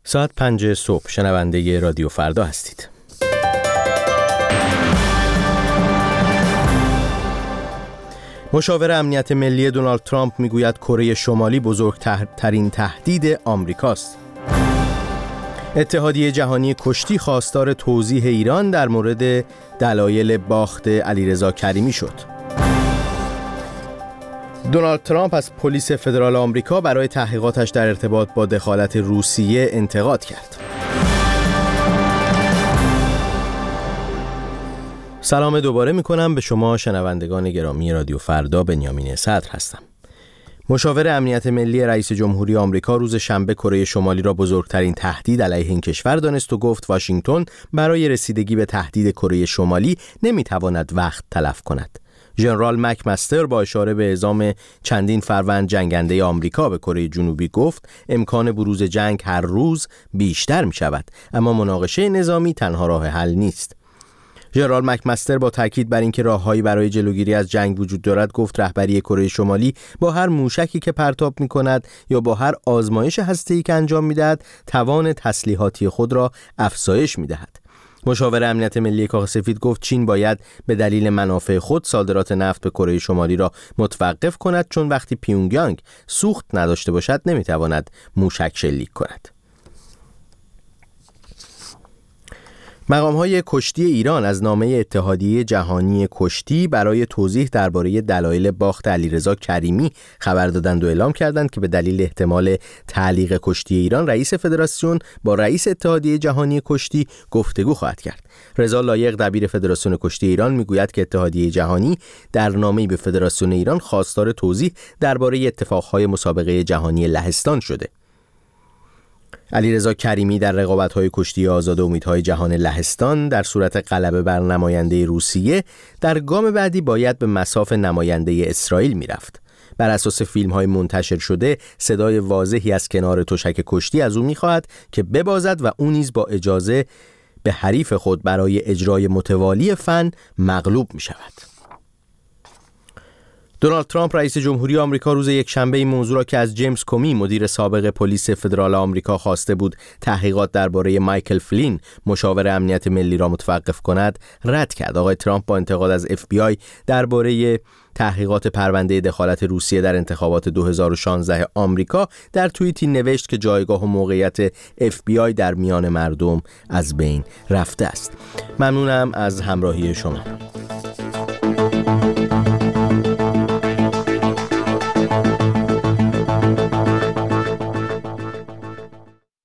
ساعت 5 صبح شنونده رادیو فردا هستید. مشاور امنیت ملی دونالد ترامپ میگوید کره شمالی بزرگترین تهدید آمریکاست. اتحادیه جهانی کشتی خواستار توضیح ایران در مورد دلایل باخت علیرضا کریمی شد. دونالد ترامپ از پلیس فدرال آمریکا برای تحقیقاتش در ارتباط با دخالت روسیه انتقاد کرد. سلام دوباره میکنم به شما شنوندگان گرامی رادیو فردا. بنیامین صدر هستم. مشاور امنیت ملی رئیس جمهوری آمریکا روز شنبه کره شمالی را بزرگترین تهدید علیه این کشور دانست و گفت واشنگتن برای رسیدگی به تهدید کره شمالی نمیتواند وقت تلف کند. ژنرال مکمستر با اشاره به اعزام چندین فروند جنگنده آمریکا به کره جنوبی گفت امکان بروز جنگ هر روز بیشتر می شود، اما مناقشه نظامی تنها راه حل نیست. ژنرال مکمستر با تاکید بر اینکه راههایی برای جلوگیری از جنگ وجود دارد گفت رهبری کره شمالی با هر موشکی که پرتاب می کند یا با هر آزمایش هسته‌ای که انجام می دهد توان تسلیحاتی خود را افزایش می دهد. مشاور امنیت ملی کاخ سفید گفت چین باید به دلیل منافع خود صادرات نفت به کره شمالی را متوقف کند، چون وقتی پیونگیانگ سوخت نداشته باشد نمیتواند موشک شلیک کند. مقام‌های کشتی ایران از نامه اتحادیه جهانی کشتی برای توضیح درباره دلایل باخت علیرضا کریمی خبر دادند و اعلام کردند که به دلیل احتمال تعلیق کشتی ایران رئیس فدراسیون با رئیس اتحادیه جهانی کشتی گفتگو خواهد کرد. رضا لایق دبیر فدراسیون کشتی ایران میگوید که اتحادیه جهانی در نامه‌ای به فدراسیون ایران خواستار توضیح درباره اتفاقهای مسابقه جهانی لهستان شده. علیرضا کریمی در رقابت‌های کشتی آزاد امیدهای جهان لهستان در صورت غلبه بر نماینده روسیه در گام بعدی باید به مصاف نماینده اسرائیل میرفت. بر اساس فیلم‌های منتشر شده صدای واضحی از کنار تشک کشتی از او می‌خواهد که ببازد و او نیز با اجازه به حریف خود برای اجرای متوالی فن مغلوب می‌شود. دونالد ترامپ رئیس جمهوری آمریکا روز یکشنبه این موضوع را که از جیمز کومی مدیر سابق پلیس فدرال آمریکا خواسته بود تحقیقات درباره مایکل فلین مشاور امنیت ملی را متوقف کند رد کرد. آقای ترامپ با انتقاد از FBI درباره تحقیقات پرونده دخالت روسیه در انتخابات 2016 آمریکا در توییتی نوشت که جایگاه و موقعیت FBI در میان مردم از بین رفته است. ممنونم از همراهی شما.